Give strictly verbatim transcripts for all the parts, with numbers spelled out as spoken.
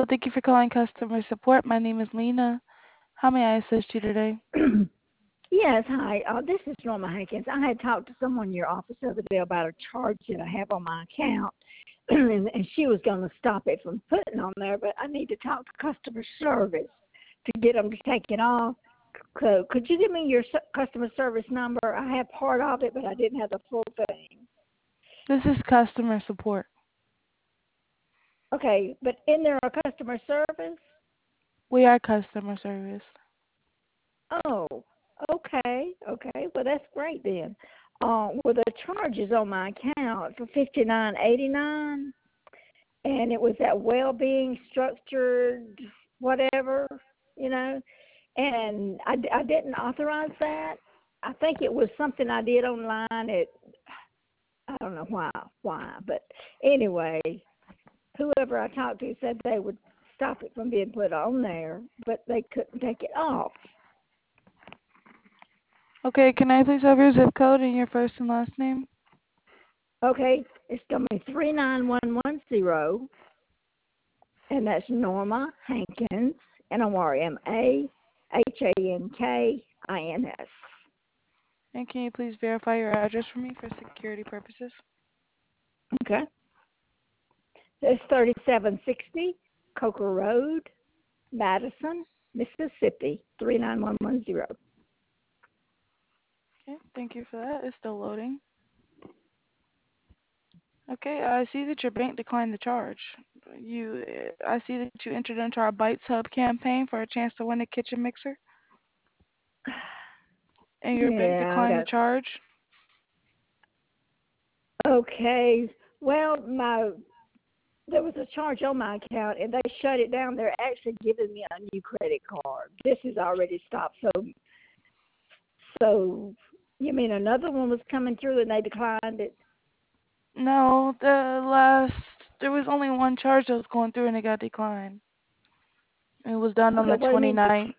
Hello, thank you for calling customer support. My name is Lena. How may I assist you today? Yes, hi. Uh, this is Norma Hankins. I had talked to someone in your office the other day about a charge that I have on my account, and, and she was going to stop it from putting on there, but I need to talk to customer service to get them to take it off. So could you give me your su- customer service number? I have part of it, but I didn't have the full thing. This is customer support. Okay, but in there a customer service? We are customer service. Oh, okay, okay. Well, that's great then. Uh, well, the charges on my account for fifty nine eighty nine, and it was that well-being structured whatever, you know, and I, I didn't authorize that. I think it was something I did online. It I don't know why why, but anyway, whoever I talked to said they would stop it from being put on there, but they couldn't take it off. Okay, can I please have your zip code and your first and last name? Okay, it's going to be three nine one one zero, and that's Norma Hankins, N O R M A H A N K I N S. And can you please verify your address for me for security purposes? Okay. It's thirty-seven sixty Coker Road, Madison, Mississippi, three nine one one zero. Okay, thank you for that. It's still loading. Okay, I see that your bank declined the charge. You, I see that you entered into our Bites Hub campaign for a chance to win a kitchen mixer, and your bank Yeah, I declined the got. charge. Okay. Well, my there was a charge on my account, and they shut it down. They're actually giving me a new credit card. This has already stopped. So, so you mean another one was coming through and they declined it? No, the last there was only one charge that was going through and it got declined. It was done on Okay. the What do you mean? twenty-ninth.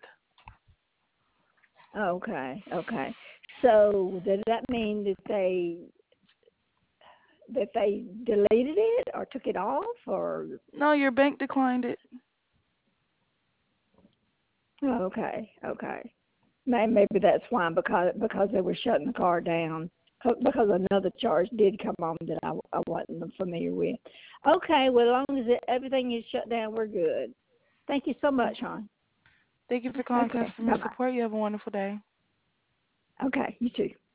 Okay. Okay. So does that mean that they that they deleted it or took it off or? No, your bank declined it. Oh, okay. Okay. May- Maybe that's why, because because they were shutting the car down. Co- Because another charge did come on that I, I wasn't familiar with. Okay, well, as long as it, everything is shut down, we're good. Thank you so much, hon. Thank you for calling Okay, customer bye-bye. support. You have a wonderful day. Okay, you too.